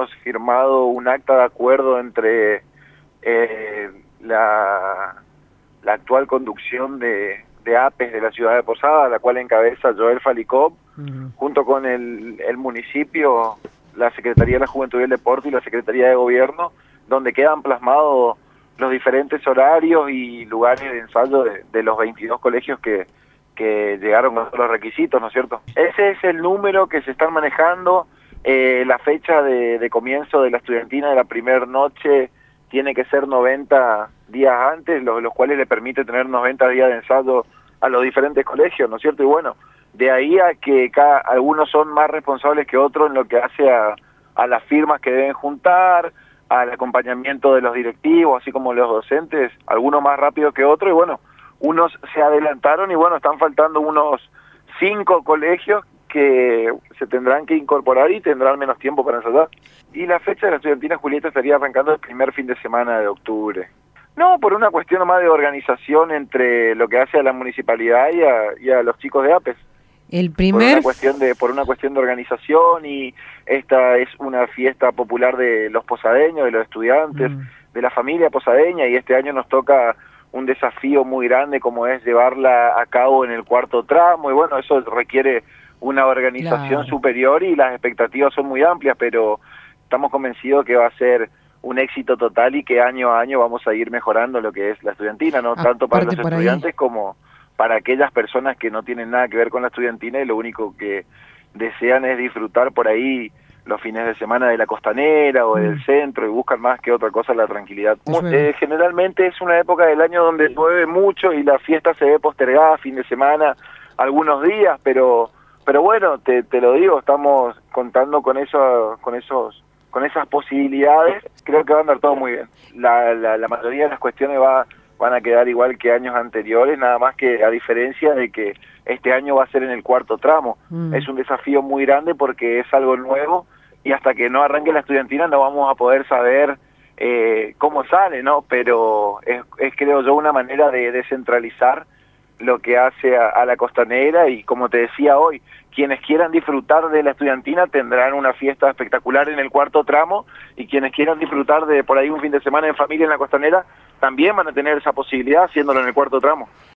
hemos firmado un acta de acuerdo entre la actual conducción de APES de la ciudad de Posadas, la cual encabeza Joel Falicop, junto con el municipio, la Secretaría de la Juventud y el Deporte y la Secretaría de Gobierno, donde quedan plasmados los diferentes horarios y lugares de ensayo de los 22 colegios que llegaron con los requisitos, ¿no es cierto? Ese es el número que se están manejando. La fecha de comienzo de la estudiantina de la primera noche tiene que ser 90 días antes, los cuales le permite tener 90 días de ensayo a los diferentes colegios, ¿no es cierto? Y bueno, de ahí a que algunos son más responsables que otros en lo que hace a las firmas que deben juntar, al acompañamiento de los directivos, así como los docentes, algunos más rápido que otros, y bueno, unos se adelantaron y bueno, están faltando unos 5 colegios que se tendrán que incorporar y tendrán menos tiempo para ensayar. Y la fecha de la estudiantina, Julieta, estaría arrancando el primer fin de semana de octubre. No, por una cuestión más de organización entre lo que hace a la municipalidad y a los chicos de APES. Por una cuestión de organización, y esta es una fiesta popular de los posadeños, de los estudiantes, de la familia posadeña, y este año nos toca un desafío muy grande como es llevarla a cabo en el cuarto tramo, y bueno, eso requiere una organización superior y las expectativas son muy amplias, pero estamos convencidos que va a ser un éxito total y que año a año vamos a ir mejorando lo que es la estudiantina, ¿no? Tanto para los estudiantes como para aquellas personas que no tienen nada que ver con la estudiantina y lo único que desean es disfrutar por ahí los fines de semana de la costanera o del centro y buscan más que otra cosa la tranquilidad. Generalmente es una época del año donde llueve mucho y la fiesta se ve postergada fin de semana, algunos días, pero bueno, te lo digo, estamos contando con esas posibilidades. Creo que va a andar todo muy bien. La mayoría de las cuestiones van a quedar igual que años anteriores, nada más que a diferencia de que este año va a ser en el cuarto tramo. Es un desafío muy grande porque es algo nuevo y hasta que no arranque la estudiantina no vamos a poder saber cómo sale, ¿no? Pero es creo yo una manera de descentralizar lo que hace a la costanera, y como te decía hoy, quienes quieran disfrutar de la estudiantina tendrán una fiesta espectacular en el cuarto tramo, y quienes quieran disfrutar de por ahí un fin de semana en familia en la costanera también van a tener esa posibilidad haciéndolo en el cuarto tramo.